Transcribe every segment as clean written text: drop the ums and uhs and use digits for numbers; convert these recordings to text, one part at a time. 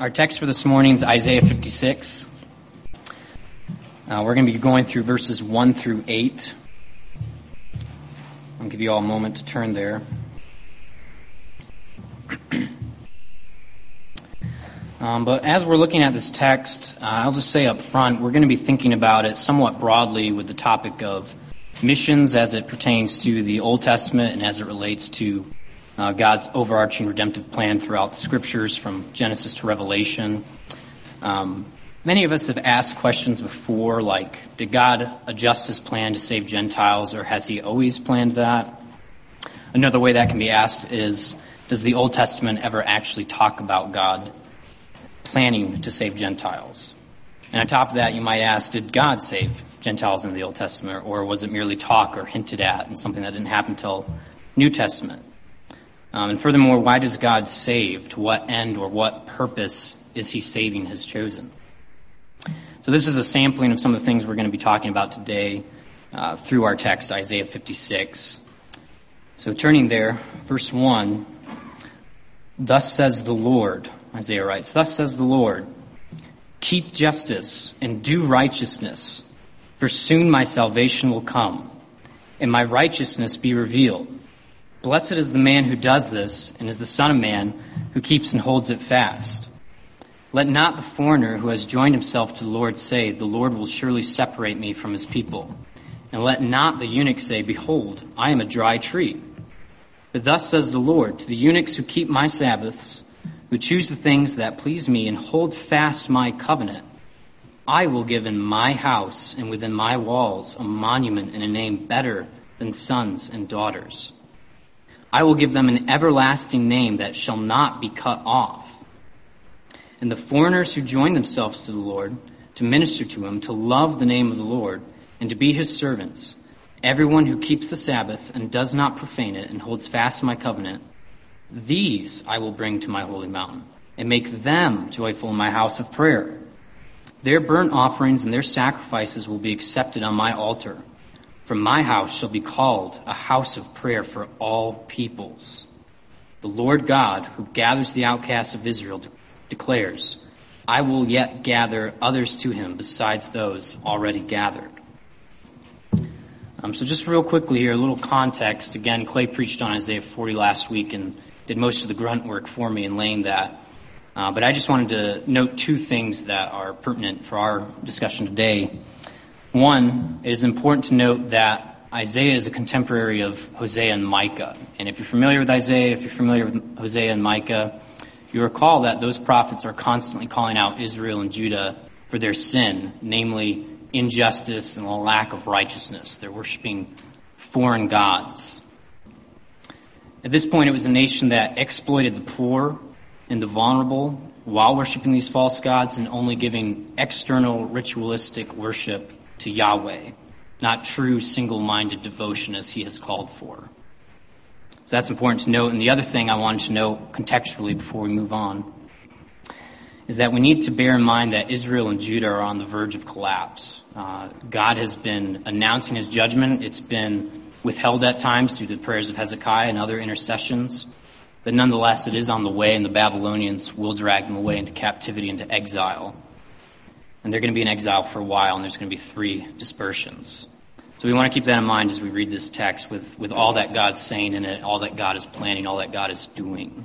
Our text for this morning is Isaiah 56. We're going to be going through verses 1 through 8. I'll give you all a moment to turn there. But as we're looking at this text, I'll just say up front, we're going to be thinking about it somewhat broadly with the topic of missions as it pertains to the Old Testament and as it relates to God's overarching redemptive plan throughout the Scriptures from Genesis to Revelation. Many of us have asked questions before, like, did God adjust his plan to save Gentiles, or has he always planned that? Another way that can be asked is, does the Old Testament ever actually talk about God planning to save Gentiles? And on top of that, you might ask, did God save Gentiles in the Old Testament, or was it merely talk or hinted at and something that didn't happen until New Testament? And furthermore, why does God save? To what end or what purpose is he saving his chosen? So this is a sampling of some of the things we're going to be talking about today through our text, Isaiah 56. So turning there, verse 1, thus says the Lord, Isaiah writes, thus says the Lord, keep justice and do righteousness, for soon my salvation will come, and my righteousness be revealed. Blessed is the man who does this, and is the Son of Man who keeps and holds it fast. Let not the foreigner who has joined himself to the Lord say, the Lord will surely separate me from his people. And let not the eunuch say, behold, I am a dry tree. But thus says the Lord, to the eunuchs who keep my Sabbaths, who choose the things that please me and hold fast my covenant, I will give in my house and within my walls a monument and a name better than sons and daughters. I will give them an everlasting name that shall not be cut off. And the foreigners who join themselves to the Lord, to minister to him, to love the name of the Lord, and to be his servants, everyone who keeps the Sabbath and does not profane it and holds fast my covenant, these I will bring to my holy mountain and make them joyful in my house of prayer. Their burnt offerings and their sacrifices will be accepted on my altar. For my house shall be called a house of prayer for all peoples. The Lord God, who gathers the outcasts of Israel, declares, I will yet gather others to him besides those already gathered. So just real quickly here, a little context. Again, Clay preached on Isaiah 40 last week and did most of the grunt work for me in laying that. But I just wanted to note two things that are pertinent for our discussion today. One, it is important to note that Isaiah is a contemporary of Hosea and Micah. And if you're familiar with Isaiah, if you're familiar with Hosea and Micah, you recall that those prophets are constantly calling out Israel and Judah for their sin, namely injustice and a lack of righteousness. They're worshiping foreign gods. At this point, it was a nation that exploited the poor and the vulnerable while worshiping these false gods and only giving external ritualistic worship to Yahweh, not true single-minded devotion as he has called for. So that's important to note. And the other thing I wanted to note contextually before we move on is that we need to bear in mind that Israel and Judah are on the verge of collapse. God has been announcing his judgment. It's been withheld at times due to the prayers of Hezekiah and other intercessions. But nonetheless, it is on the way, and the Babylonians will drag them away into captivity, into exile. And they're going to be in exile for a while, and there's going to be 3 dispersions. So we want to keep that in mind as we read this text with all that God's saying in it, all that God is planning, all that God is doing.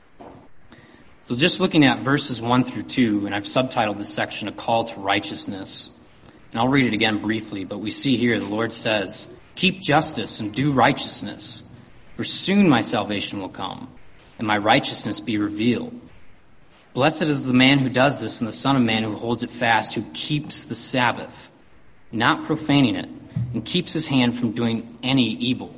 So just looking at verses 1 through 2, and I've subtitled this section, A Call to Righteousness. And I'll read it again briefly, but we see here the Lord says, keep justice and do righteousness, for soon my salvation will come, and my righteousness be revealed. Blessed is the man who does this, and the Son of Man who holds it fast, who keeps the Sabbath, not profaning it, and keeps his hand from doing any evil.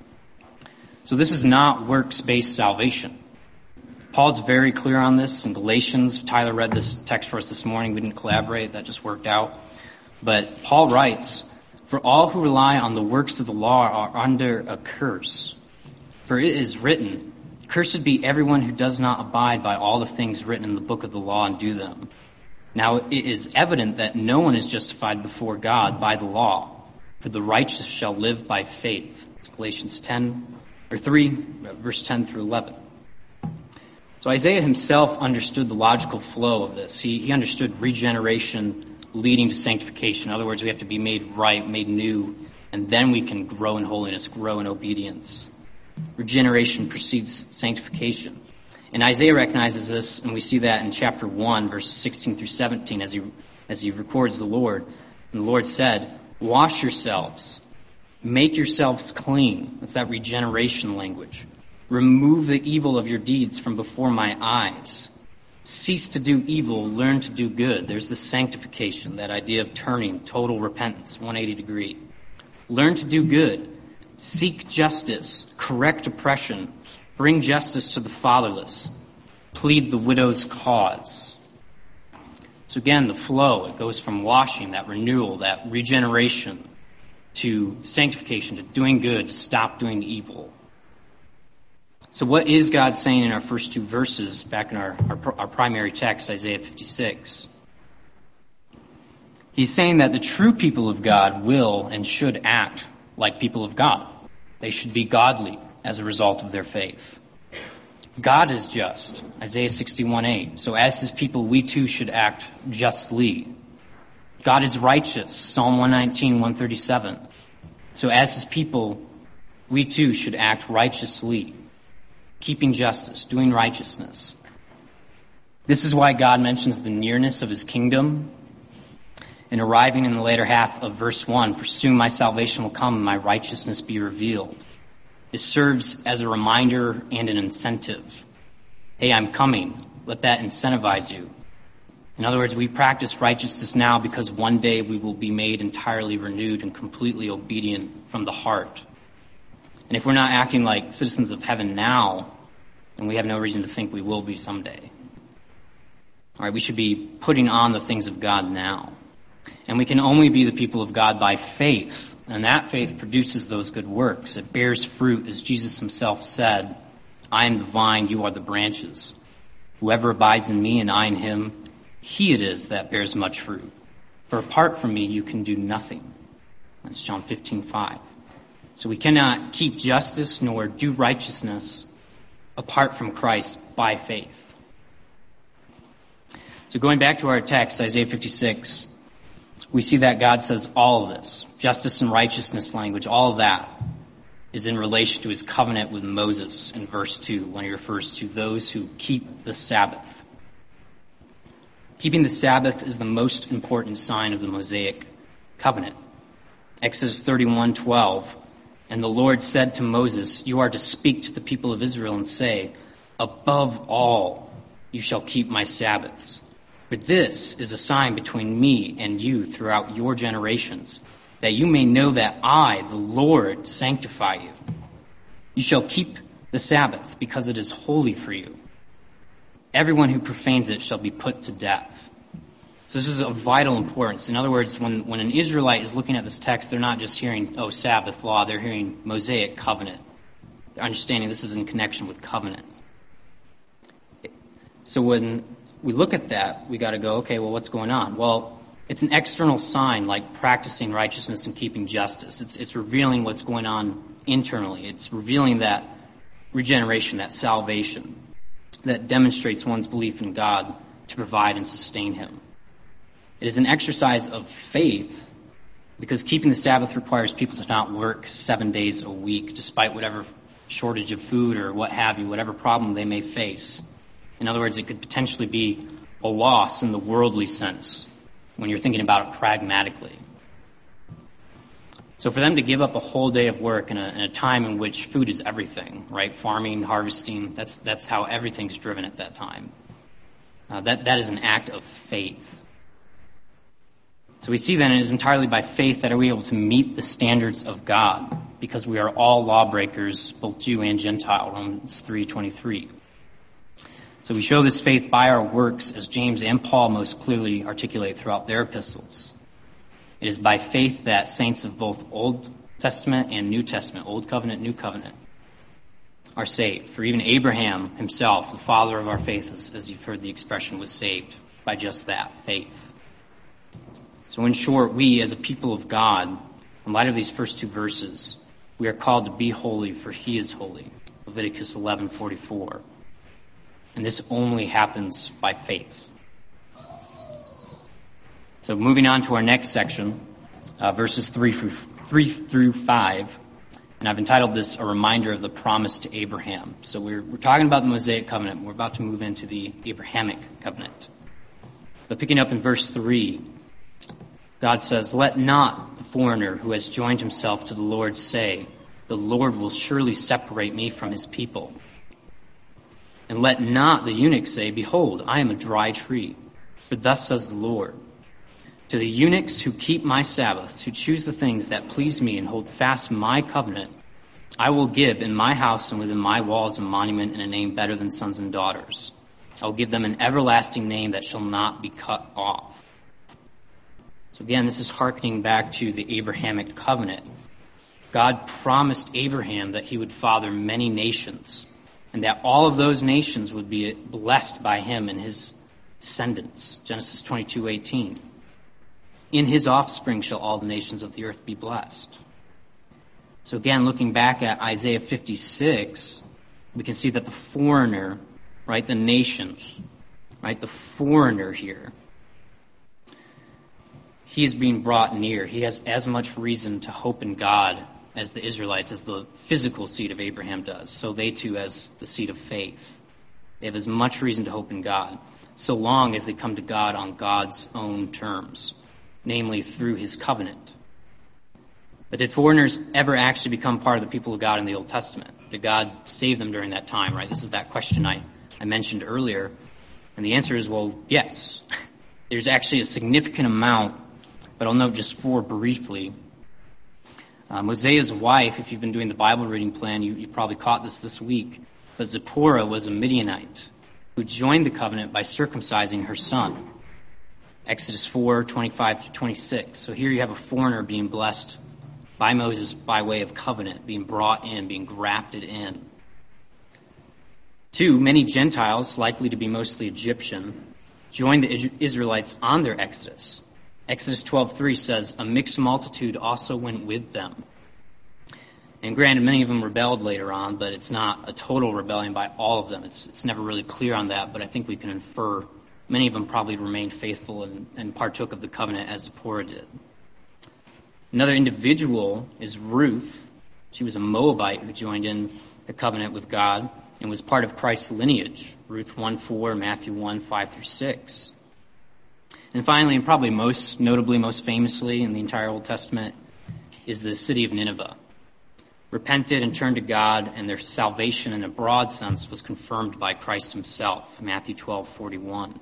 So this is not works-based salvation. Paul's very clear on this in Galatians. Tyler read this text for us this morning. We didn't collaborate. That just worked out. But Paul writes, for all who rely on the works of the law are under a curse. For it is written, cursed be everyone who does not abide by all the things written in the book of the law and do them. Now it is evident that no one is justified before God by the law, for the righteous shall live by faith. It's Galatians 3, verse 10 through 11. So Isaiah himself understood the logical flow of this. He understood regeneration leading to sanctification. In other words, we have to be made right, made new, and then we can grow in holiness, grow in obedience. Regeneration precedes sanctification. And Isaiah recognizes this, and we see that in chapter 1, verses 16 through 17, as he records the Lord. And the Lord said, "Wash yourselves, make yourselves clean." That's that regeneration language. "Remove the evil of your deeds from before my eyes. Cease to do evil, learn to do good." There's the sanctification, that idea of turning, total repentance, 180 degree. "Learn to do good. Seek justice, correct oppression, bring justice to the fatherless, plead the widow's cause." So again, the flow, it goes from washing, that renewal, that regeneration, to sanctification, to doing good, to stop doing evil. So what is God saying in our first two verses back in our primary text, Isaiah 56? He's saying that the true people of God will and should act like people of God. They should be godly as a result of their faith. God is just, Isaiah 61:8. So as his people, we too should act justly. God is righteous, Psalm 119, 137. So as his people, we too should act righteously, keeping justice, doing righteousness. This is why God mentions the nearness of his kingdom and arriving in the later half of verse 1, "For soon my salvation will come and my righteousness be revealed." It serves as a reminder and an incentive. Hey, I'm coming. Let that incentivize you. In other words, we practice righteousness now because one day we will be made entirely renewed and completely obedient from the heart. And if we're not acting like citizens of heaven now, then we have no reason to think we will be someday. All right, we should be putting on the things of God now. And we can only be the people of God by faith. And that faith produces those good works. It bears fruit, as Jesus himself said, "I am the vine, you are the branches. Whoever abides in me and I in him, he it is that bears much fruit. For apart from me, you can do nothing." That's John 15:5. So we cannot keep justice nor do righteousness apart from Christ by faith. So going back to our text, Isaiah 56, we see that God says all of this, justice and righteousness language, all of that is in relation to his covenant with Moses in verse 2, when he refers to those who keep the Sabbath. Keeping the Sabbath is the most important sign of the Mosaic covenant. Exodus 31:12, "And the Lord said to Moses, you are to speak to the people of Israel and say, above all, you shall keep my Sabbaths. For this is a sign between me and you throughout your generations, that you may know that I, the Lord, sanctify you. You shall keep the Sabbath because it is holy for you. Everyone who profanes it shall be put to death." So this is of vital importance. In other words, when an Israelite is looking at this text, they're not just hearing, oh, Sabbath law, they're hearing Mosaic covenant. They're understanding this is in connection with covenant. So when we look at that, we got to go, okay, well, what's going on? Well, it's an external sign like practicing righteousness and keeping justice. It's revealing what's going on internally. It's revealing that regeneration, that salvation that demonstrates one's belief in God to provide and sustain him. It is an exercise of faith because keeping the Sabbath requires people to not work 7 days a week, despite whatever shortage of food or what have you, whatever problem they may face. In other words, it could potentially be a loss in the worldly sense when you're thinking about it pragmatically. So for them to give up a whole day of work in a time in which food is everything, right? Farming, harvesting, that's how everything's driven at that time. That is an act of faith. So we see then it is entirely by faith that are we able to meet the standards of God, because we are all lawbreakers, both Jew and Gentile, Romans 3:23. So we show this faith by our works, as James and Paul most clearly articulate throughout their epistles. It is by faith that saints of both Old Testament and New Testament, Old Covenant, New Covenant, are saved. For even Abraham himself, the father of our faith, as you've heard the expression, was saved by just that, faith. So in short, we as a people of God, in light of these first two verses, we are called to be holy, for he is holy. Leviticus 11:44. And this only happens by faith. So moving on to our next section, verses 3 through 5. And I've entitled this A Reminder of the Promise to Abraham. So we're talking about the Mosaic covenant. We're about to move into the Abrahamic covenant. But picking up in verse 3, God says, "Let not the foreigner who has joined himself to the Lord say, 'The Lord will surely separate me from his people.' And let not the eunuch say, 'Behold, I am a dry tree.' For thus says the Lord, to the eunuchs who keep my Sabbaths, who choose the things that please me and hold fast my covenant, I will give in my house and within my walls a monument and a name better than sons and daughters. I will give them an everlasting name that shall not be cut off." So again, this is hearkening back to the Abrahamic covenant. God promised Abraham that he would father many nations, and that all of those nations would be blessed by him and his descendants. Genesis 22:18. In his offspring shall all the nations of the earth be blessed. So again, looking back at Isaiah 56, we can see that the foreigner, right, the nations, right, the foreigner here, he is being brought near. He has as much reason to hope in God as the Israelites, as the physical seed of Abraham does. So they too as the seed of faith. They have as much reason to hope in God, so long as they come to God on God's own terms, namely through his covenant. But did foreigners ever actually become part of the people of God in the Old Testament? Did God save them during that time, right? This is that question I mentioned earlier. And the answer is, well, yes. There's actually a significant amount, but I'll note just 4 briefly. Mosea's wife, if you've been doing the Bible reading plan, you probably caught this week, but Zipporah was a Midianite who joined the covenant by circumcising her son. Exodus 4:25-26. So here you have a foreigner being blessed by Moses by way of covenant, being brought in, being grafted in. 2, many Gentiles, likely to be mostly Egyptian, joined the Israelites on their exodus. Exodus 12:3 says, "A mixed multitude also went with them." And granted, many of them rebelled later on, but it's not a total rebellion by all of them. It's never really clear on that, but I think we can infer many of them probably remained faithful and partook of the covenant as Zipporah did. Another individual is Ruth. She was a Moabite who joined in the covenant with God and was part of Christ's lineage. Ruth 1:4, Matthew 1:5-6. And finally, and probably most notably, most famously in the entire Old Testament, is the city of Nineveh. Repented and turned to God, and their salvation in a broad sense was confirmed by Christ himself. Matthew 12:41.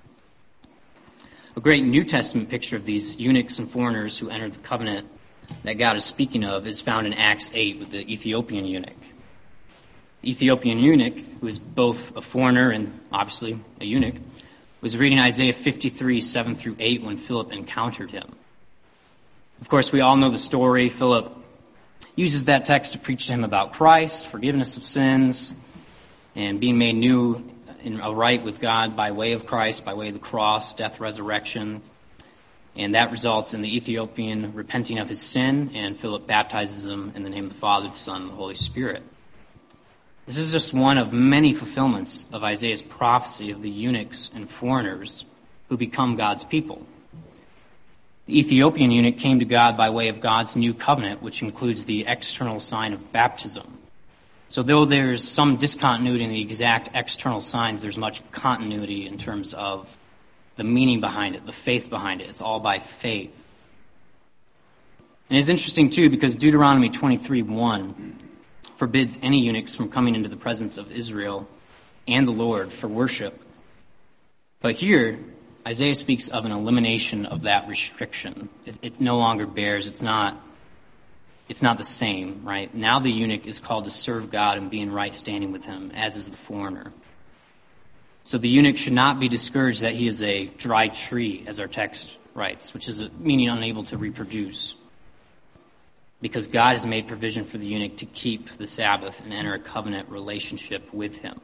A great New Testament picture of these eunuchs and foreigners who entered the covenant that God is speaking of is found in Acts 8 with the Ethiopian eunuch. The Ethiopian eunuch, who is both a foreigner and obviously a eunuch, was reading Isaiah 53:7-8 when Philip encountered him. Of course, we all know the story. Philip uses that text to preach to him about Christ, forgiveness of sins, and being made new and right with God by way of Christ, by way of the cross, death, resurrection. And that results in the Ethiopian repenting of his sin, and Philip baptizes him in the name of the Father, the Son, and the Holy Spirit. This is just one of many fulfillments of Isaiah's prophecy of the eunuchs and foreigners who become God's people. The Ethiopian eunuch came to God by way of God's new covenant, which includes the external sign of baptism. So though there's some discontinuity in the exact external signs, there's much continuity in terms of the meaning behind it, the faith behind it. It's all by faith. And it's interesting too, because Deuteronomy 23:1 forbids any eunuchs from coming into the presence of Israel and the Lord for worship. But here, Isaiah speaks of an elimination of that restriction. It no longer bears, it's not the same, right? Now the eunuch is called to serve God and be in right standing with him, as is the foreigner. So the eunuch should not be discouraged that he is a dry tree, as our text writes, which is meaning unable to reproduce. Because God has made provision for the eunuch to keep the Sabbath and enter a covenant relationship with him.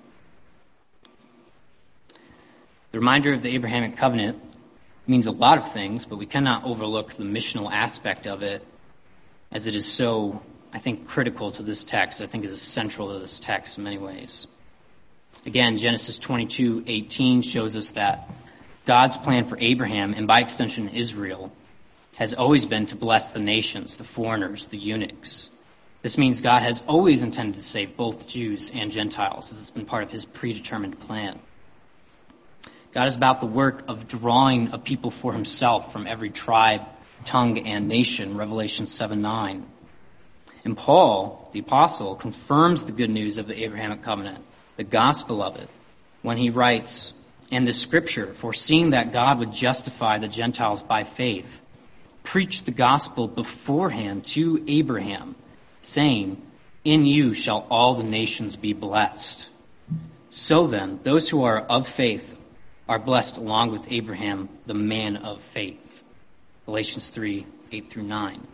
The reminder of the Abrahamic covenant means a lot of things, but we cannot overlook the missional aspect of it, as it is so, I think, critical to this text. I think it is central to this text in many ways. Again, Genesis 22:18 shows us that God's plan for Abraham, and by extension Israel, has always been to bless the nations, the foreigners, the eunuchs. This means God has always intended to save both Jews and Gentiles, as it's been part of his predetermined plan. God is about the work of drawing a people for himself from every tribe, tongue, and nation, Revelation 7:9. And Paul, the apostle, confirms the good news of the Abrahamic covenant, the gospel of it, when he writes, "And the scripture, foreseeing that God would justify the Gentiles by faith, preached the gospel beforehand to Abraham, saying, 'In you shall all the nations be blessed.' So then, those who are of faith are blessed along with Abraham, the man of faith." Galatians 3:8-9.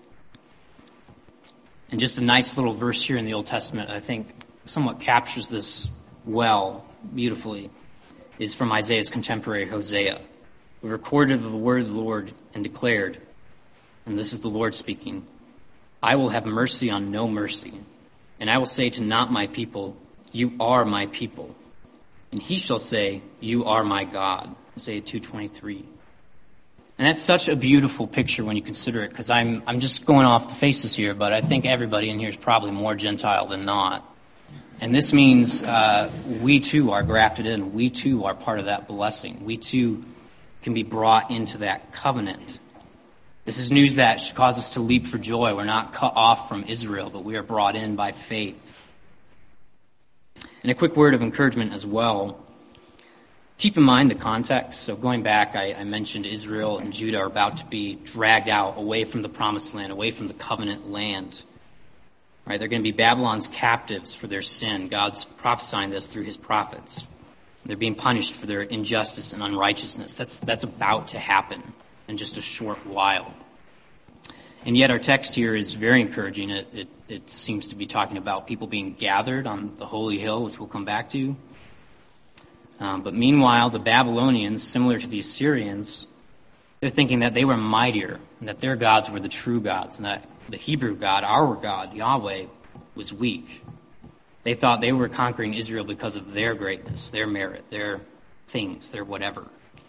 And just a nice little verse here in the Old Testament, I think somewhat captures this well, beautifully, is from Isaiah's contemporary Hosea, who recorded the word of the Lord and declared, and this is the Lord speaking, "I will have mercy on no mercy, and I will say to not my people, you are my people. And he shall say, you are my God." Hosea 2:23. And that's such a beautiful picture when you consider it, because I'm just going off the faces here, but I think everybody in here is probably more Gentile than not. And this means we too are grafted in. We too are part of that blessing. We too can be brought into that covenant. This is news that should cause us to leap for joy. We're not cut off from Israel, but we are brought in by faith. And a quick word of encouragement as well. Keep in mind the context. So going back, I mentioned Israel and Judah are about to be dragged out away from the promised land, away from the covenant land. Right? They're going to be Babylon's captives for their sin. God's prophesying this through his prophets. They're being punished for their injustice and unrighteousness. That's about to happen in just a short while. And yet our text here is very encouraging. It seems to be talking about people being gathered on the holy hill, which we'll come back to. But meanwhile, the Babylonians, similar to the Assyrians, they're thinking that they were mightier, and that their gods were the true gods, and that the Hebrew God, our God, Yahweh, was weak. They thought they were conquering Israel because of their greatness, their merit, their things, their whatever.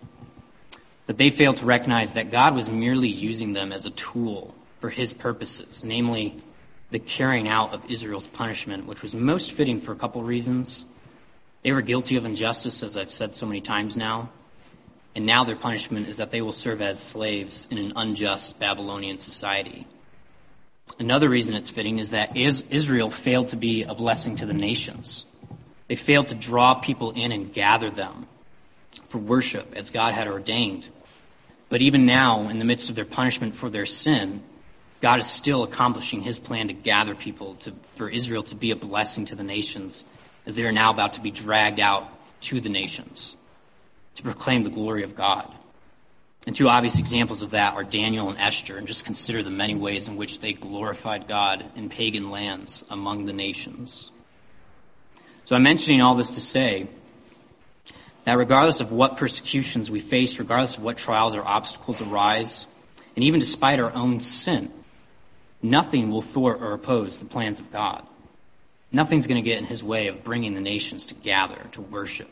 But they failed to recognize that God was merely using them as a tool for his purposes, namely the carrying out of Israel's punishment, which was most fitting for a couple reasons. They were guilty of injustice, as I've said so many times now, and now their punishment is that they will serve as slaves in an unjust Babylonian society. Another reason it's fitting is that Israel failed to be a blessing to the nations. They failed to draw people in and gather them for worship as God had ordained. But even now, in the midst of their punishment for their sin, God is still accomplishing his plan to gather people, for Israel to be a blessing to the nations, as they are now about to be dragged out to the nations to proclaim the glory of God. And two obvious examples of that are Daniel and Esther, and just consider the many ways in which they glorified God in pagan lands among the nations. So I'm mentioning all this to say that regardless of what persecutions we face, regardless of what trials or obstacles arise, and even despite our own sin, nothing will thwart or oppose the plans of God. Nothing's going to get in his way of bringing the nations to gather, to worship.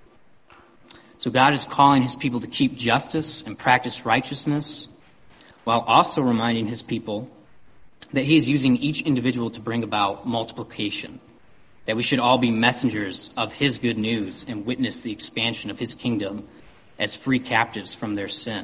So God is calling his people to keep justice and practice righteousness, while also reminding his people that he is using each individual to bring about multiplication, that we should all be messengers of his good news and witness the expansion of his kingdom as free captives from their sin.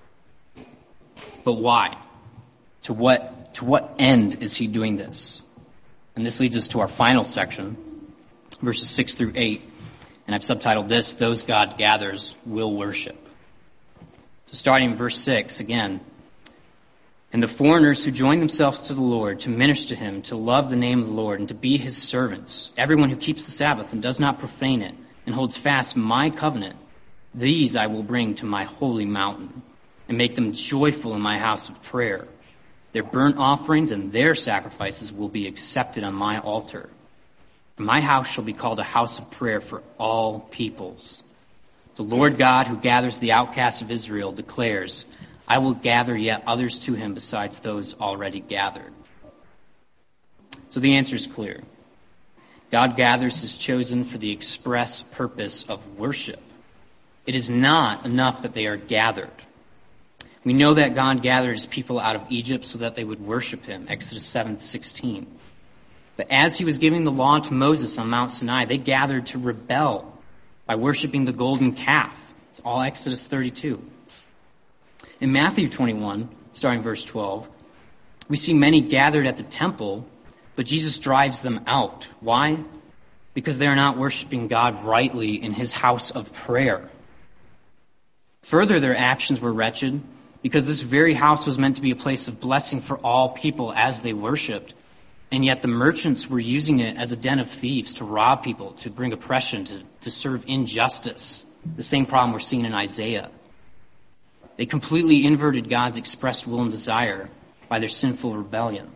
But why? To what end is he doing this? And this leads us to our final section, verses 6-8. And I've subtitled this, "Those God Gathers Will Worship." So starting in verse 6 again. "And the foreigners who join themselves to the Lord to minister to him, to love the name of the Lord, and to be his servants, everyone who keeps the Sabbath and does not profane it, and holds fast my covenant, these I will bring to my holy mountain, and make them joyful in my house of prayer. Their burnt offerings and their sacrifices will be accepted on my altar. For my house shall be called a house of prayer for all peoples. The Lord God who gathers the outcasts of Israel declares, I will gather yet others to him besides those already gathered." So the answer is clear. God gathers his chosen for the express purpose of worship. It is not enough that they are gathered. We know that God gathered his people out of Egypt so that they would worship him, Exodus 7:16. But as he was giving the law to Moses on Mount Sinai, they gathered to rebel by worshiping the golden calf. It's all Exodus 32. In Matthew 21, starting verse 12, we see many gathered at the temple, but Jesus drives them out. Why? Because they are not worshiping God rightly in his house of prayer. Further, their actions were wretched because this very house was meant to be a place of blessing for all people as they worshiped. And yet the merchants were using it as a den of thieves to rob people, to bring oppression, to serve injustice. The same problem we're seeing in Isaiah. They completely inverted God's expressed will and desire by their sinful rebellion.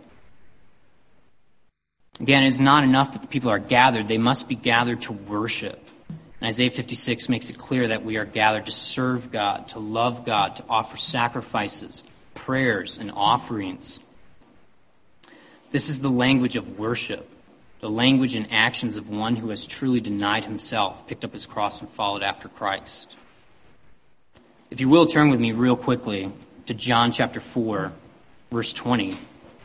Again, it is not enough that the people are gathered. They must be gathered to worship. And Isaiah 56 makes it clear that we are gathered to serve God, to love God, to offer sacrifices, prayers, and offerings. This is the language of worship, the language and actions of one who has truly denied himself, picked up his cross, and followed after Christ. If you will, turn with me real quickly to John chapter 4, verse 20.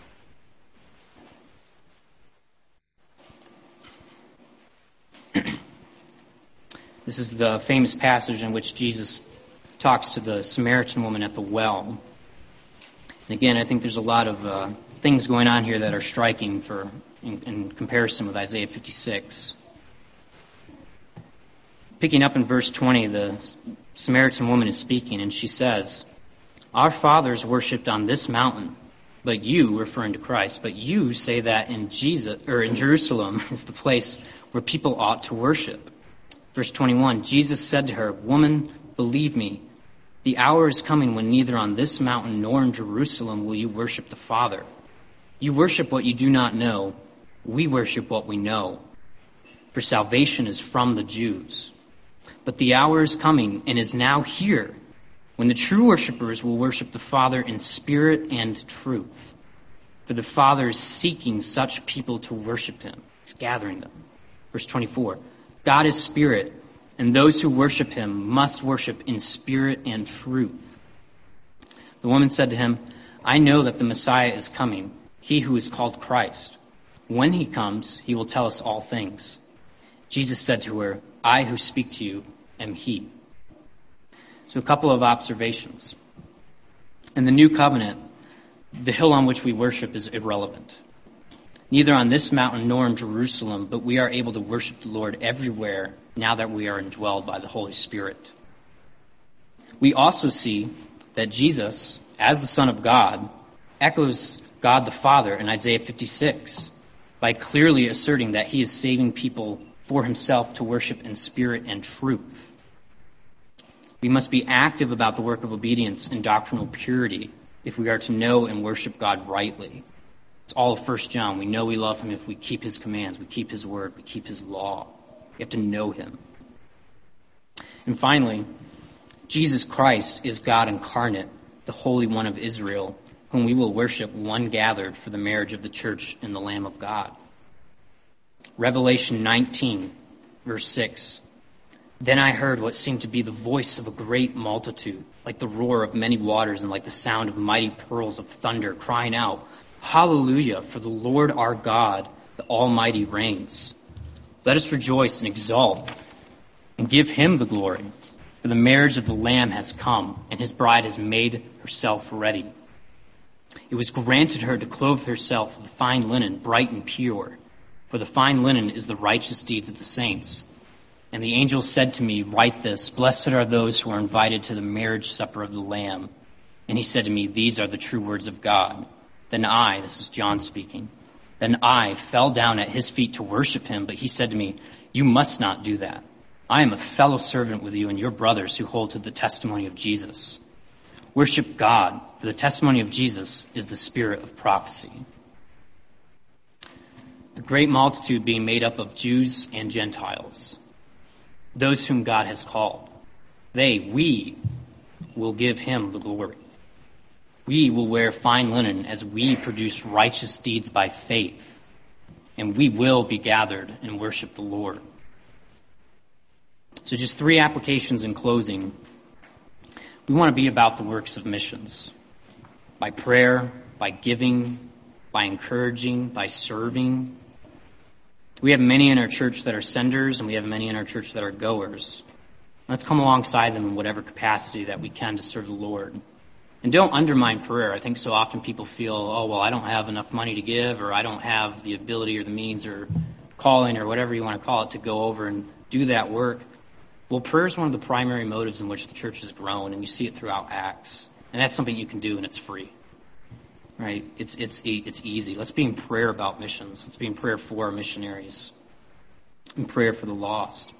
This is the famous passage in which Jesus talks to the Samaritan woman at the well. And again, I think there's a lot of things going on here that are striking in comparison with Isaiah 56. Picking up in verse 20, the Samaritan woman is speaking, and she says, "Our fathers worshipped on this mountain, but you," referring to Christ, "but you say that in Jerusalem is the place where people ought to worship." Verse 21, Jesus said to her, "Woman, believe me, the hour is coming when neither on this mountain nor in Jerusalem will you worship the Father. You worship what you do not know. We worship what we know. For salvation is from the Jews. But the hour is coming and is now here when the true worshipers will worship the Father in spirit and truth. For the Father is seeking such people to worship him." He's gathering them. Verse 24, "God is spirit, and those who worship him must worship in spirit and truth." The woman said to him, "I know that the Messiah is coming, he who is called Christ. When he comes, he will tell us all things." Jesus said to her, "I who speak to you am he." So a couple of observations. In the new covenant, the hill on which we worship is irrelevant. Neither on this mountain nor in Jerusalem, but we are able to worship the Lord everywhere now that we are indwelled by the Holy Spirit. We also see that Jesus, as the Son of God, echoes God the Father in Isaiah 56 by clearly asserting that he is saving people for himself to worship in spirit and truth. We must be active about the work of obedience and doctrinal purity if we are to know and worship God rightly. It's all of 1 John. We know we love him if we keep his commands, we keep his word, we keep his law. We have to know him. And finally, Jesus Christ is God incarnate, the Holy One of Israel, whom we will worship one gathered for the marriage of the church and the Lamb of God. Revelation 19, verse 6. "Then I heard what seemed to be the voice of a great multitude, like the roar of many waters and like the sound of mighty pearls of thunder, crying out, 'Hallelujah, for the Lord our God, the Almighty reigns. Let us rejoice and exult and give him the glory. For the marriage of the Lamb has come, and his bride has made herself ready. It was granted her to clothe herself with fine linen, bright and pure. For the fine linen is the righteous deeds of the saints. And the angel said to me, write this, blessed are those who are invited to the marriage supper of the Lamb. And he said to me, these are the true words of God. Then I," this is John speaking, "then I fell down at his feet to worship him, but he said to me, you must not do that. I am a fellow servant with you and your brothers who hold to the testimony of Jesus. Worship God, for the testimony of Jesus is the spirit of prophecy." The great multitude being made up of Jews and Gentiles, those whom God has called. We will give him the glory. We will wear fine linen as we produce righteous deeds by faith. and we will be gathered and worship the Lord. So just 3 applications in closing. We want to be about the works of missions. By prayer, by giving, by encouraging, by serving. We have many in our church that are senders, and we have many in our church that are goers. Let's come alongside them in whatever capacity that we can to serve the Lord. And don't undermine prayer. I think so often people feel, oh, well, I don't have enough money to give, or I don't have the ability or the means or calling or whatever you want to call it to go over and do that work. Well, prayer is one of the primary motives in which the church has grown, and you see it throughout Acts. And that's something you can do, and it's free. Right? It's easy. Let's be in prayer about missions. Let's be in prayer for our missionaries. In prayer for the lost.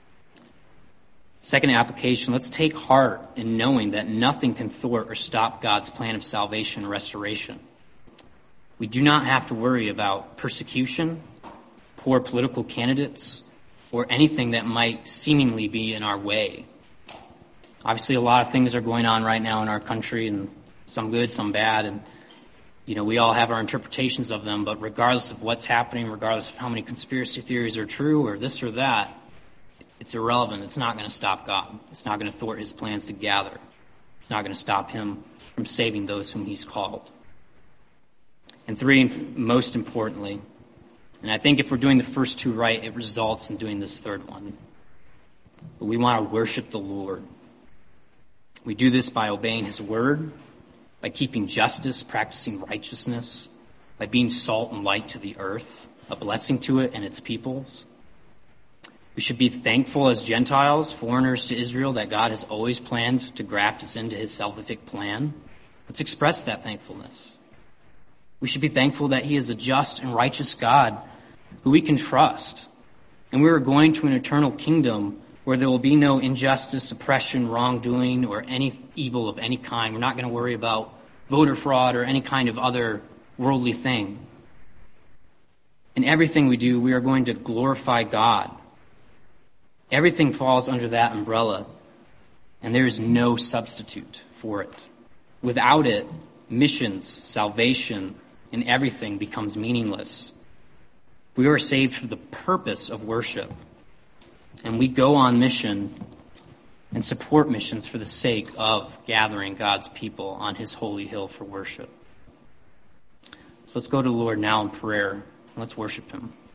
Second application, let's take heart in knowing that nothing can thwart or stop God's plan of salvation and restoration. We do not have to worry about persecution, poor political candidates, or anything that might seemingly be in our way. Obviously, a lot of things are going on right now in our country, and some good, some bad, and we all have our interpretations of them, but regardless of what's happening, regardless of how many conspiracy theories are true or this or that, it's irrelevant. It's not going to stop God. It's not going to thwart his plans to gather. It's not going to stop him from saving those whom he's called. And 3, most importantly, and I think if we're doing the first 2 right, it results in doing this 3rd one. But we want to worship the Lord. We do this by obeying his word, by keeping justice, practicing righteousness, by being salt and light to the earth, a blessing to it and its peoples. We should be thankful as Gentiles, foreigners to Israel, that God has always planned to graft us into his salvific plan. Let's express that thankfulness. We should be thankful that he is a just and righteous God who we can trust. And we are going to an eternal kingdom where there will be no injustice, oppression, wrongdoing, or any evil of any kind. We're not going to worry about voter fraud or any kind of other worldly thing. In everything we do, we are going to glorify God. Everything falls under that umbrella, and there is no substitute for it. Without it, missions, salvation, and everything becomes meaningless. We are saved for the purpose of worship, and we go on mission and support missions for the sake of gathering God's people on his holy hill for worship. So let's go to the Lord now in prayer, and let's worship him.